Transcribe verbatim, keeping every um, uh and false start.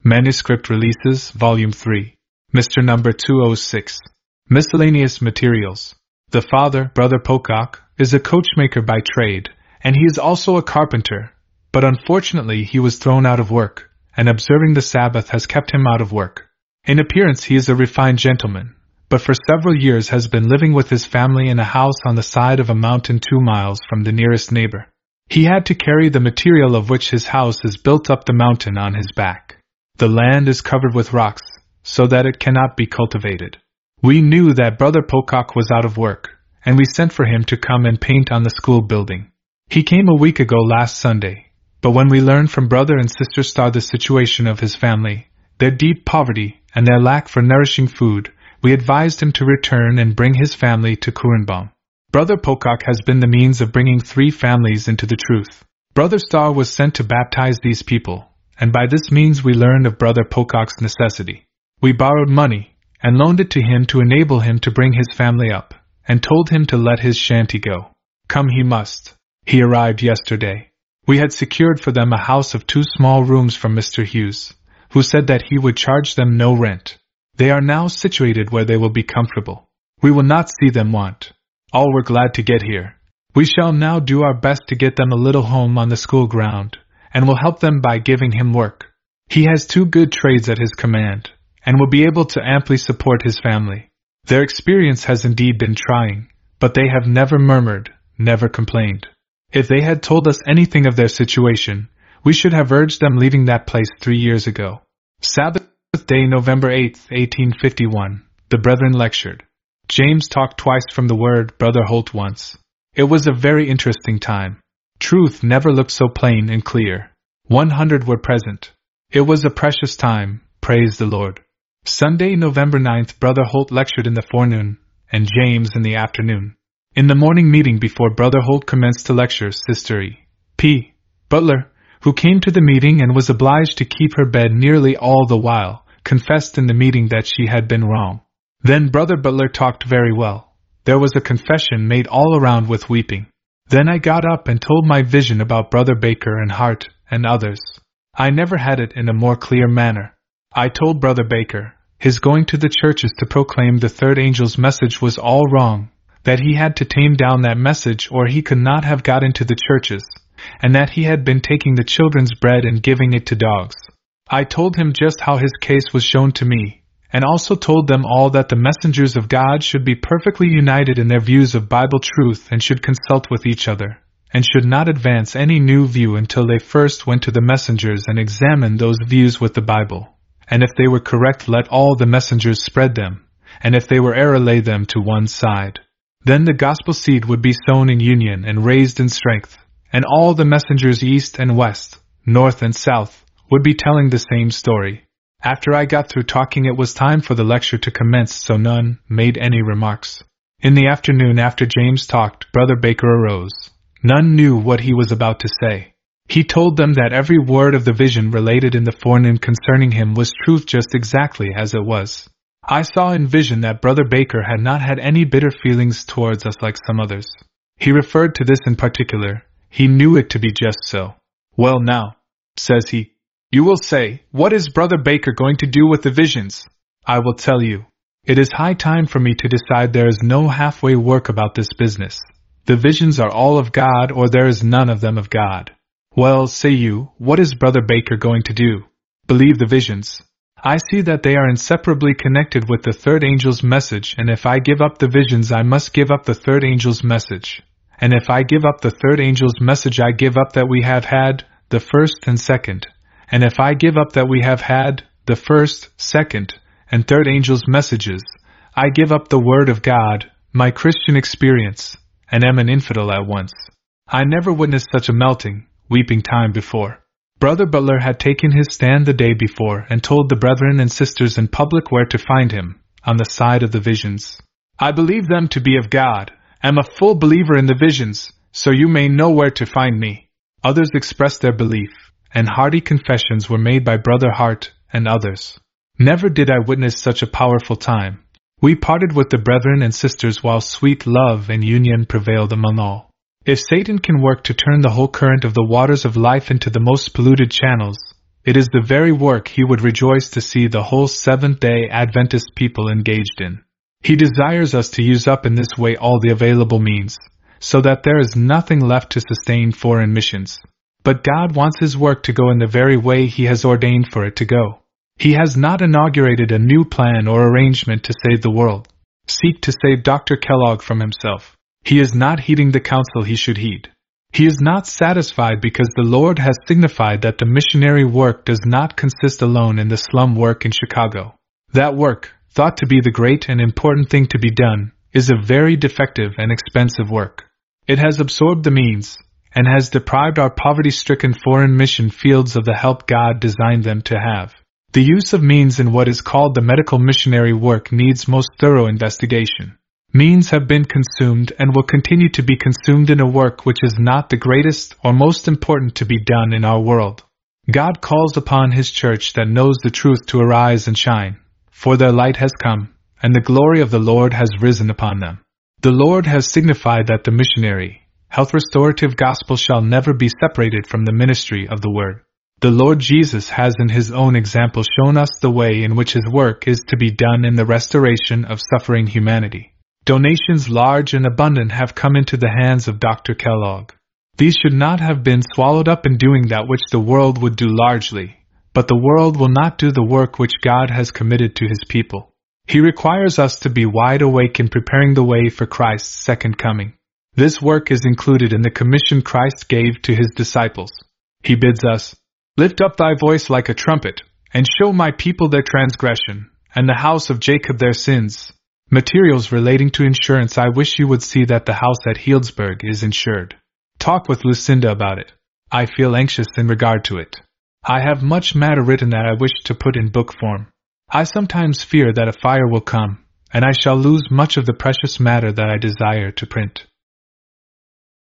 Manuscript Releases, Volume three. Mister Number two oh six. Miscellaneous Materials. The father, Brother Pocock, is a coachmaker by trade, and he is also a carpenter, but unfortunately he was thrown out of work, and observing the Sabbath has kept him out of work. In appearance he is a refined gentleman, but for several years has been living with his family in a house on the side of a mountain two miles from the nearest neighbor. He had to carry the material of which his house is built up the mountain on his back. The land is covered with rocks, so that it cannot be cultivated. We knew that Brother Pocock was out of work, and we sent for him to come and paint on the school building. He came a week ago last Sunday, but when we learned from Brother and Sister Starr the situation of his family, their deep poverty, and their lack for nourishing food, we advised him to return and bring his family to Kurenbaum. Brother Pocock has been the means of bringing three families into the truth. Brother Starr was sent to baptize these people, and by this means we learned of Brother Pocock's necessity. We borrowed money, and loaned it to him to enable him to bring his family up, and told him to let his shanty go. Come he must. He arrived yesterday. We had secured for them a house of two small rooms from Mister Hughes, who said that he would charge them no rent. They are now situated where they will be comfortable. We will not see them want. All were glad to get here. We shall now do our best to get them a little home on the school ground, and will help them by giving him work. He has two good trades at his command, and will be able to amply support his family. Their experience has indeed been trying, but they have never murmured, never complained. If they had told us anything of their situation, we should have urged them leaving that place three years ago. Sabbath day, November eighth, eighteen fifty-one, the brethren lectured. James talked twice from the Word, Brother Holt once. It was a very interesting time. Truth never looked so plain and clear. One hundred were present. It was a precious time, praise the Lord. Sunday, November ninth, Brother Holt lectured in the forenoon, and James in the afternoon. In the morning meeting before Brother Holt commenced to lecture, Sister E. P. Butler, who came to the meeting and was obliged to keep her bed nearly all the while, confessed in the meeting that she had been wrong. Then Brother Butler talked very well. There was a confession made all around with weeping. Then I got up and told my vision about Brother Baker and Hart and others. I never had it in a more clear manner. I told Brother Baker his going to the churches to proclaim the third angel's message was all wrong, that he had to tame down that message or he could not have got into the churches, and that he had been taking the children's bread and giving it to dogs. I told him just how his case was shown to me, and also told them all that the messengers of God should be perfectly united in their views of Bible truth and should consult with each other, and should not advance any new view until they first went to the messengers and examined those views with the Bible. And if they were correct, let all the messengers spread them, and if they were error, lay them to one side. Then the gospel seed would be sown in union and raised in strength, and all the messengers east and west, north and south, would be telling the same story. After I got through talking, it was time for the lecture to commence, so none made any remarks. In the afternoon, after James talked, Brother Baker arose. None knew what he was about to say. He told them that every word of the vision related in the forenoon concerning him was truth just exactly as it was. I saw in vision that Brother Baker had not had any bitter feelings towards us like some others. He referred to this in particular. He knew it to be just so. Well now, says he, you will say, what is Brother Baker going to do with the visions? I will tell you. It is high time for me to decide. There is no halfway work about this business. The visions are all of God, or there is none of them of God. Well, say you, what is Brother Baker going to do? Believe the visions. I see that they are inseparably connected with the third angel's message, and if I give up the visions, I must give up the third angel's message. And if I give up the third angel's message, I give up that we have had the first and second. And if I give up that we have had the first, second, and third angel's messages, I give up the Word of God, my Christian experience, and am an infidel at once. I never witnessed such a melting, weeping time before. Brother Butler had taken his stand the day before and told the brethren and sisters in public where to find him, on the side of the visions. I believe them to be of God, am a full believer in the visions, so you may know where to find me. Others expressed their belief, and hearty confessions were made by Brother Hart and others. Never did I witness such a powerful time. We parted with the brethren and sisters while sweet love and union prevailed among all. If Satan can work to turn the whole current of the waters of life into the most polluted channels, It is the very work he would rejoice to see the whole Seventh-day Adventist people engaged in. He desires us to use up in this way all the available means, so that there is nothing left to sustain foreign missions. But God wants his work to go in the very way he has ordained for it to go. He has not inaugurated a new plan or arrangement to save the world. Seek to save Doctor Kellogg from himself. He is not heeding the counsel he should heed. He is not satisfied because the Lord has signified that the missionary work does not consist alone in the slum work in Chicago. That work, thought to be the great and important thing to be done, is a very defective and expensive work. It has absorbed the means, and has deprived our poverty-stricken foreign mission fields of the help God designed them to have. The use of means in what is called the medical missionary work needs most thorough investigation. Means have been consumed and will continue to be consumed in a work which is not the greatest or most important to be done in our world. God calls upon his church that knows the truth to arise and shine, for their light has come, and the glory of the Lord has risen upon them. The Lord has signified that the missionary, health-restorative gospel shall never be separated from the ministry of the Word. The Lord Jesus has in his own example shown us the way in which his work is to be done in the restoration of suffering humanity. Donations large and abundant have come into the hands of Doctor Kellogg. These should not have been swallowed up in doing that which the world would do largely, but the world will not do the work which God has committed to his people. He requires us to be wide awake in preparing the way for Christ's second coming. This work is included in the commission Christ gave to his disciples. He bids us, "Lift up thy voice like a trumpet, and show my people their transgression, and the house of Jacob their sins." Materials relating to insurance. I wish you would see that the house at Healdsburg is insured. Talk with Lucinda about it. I feel anxious in regard to it. I have much matter written that I wish to put in book form. I sometimes fear that a fire will come, and I shall lose much of the precious matter that I desire to print.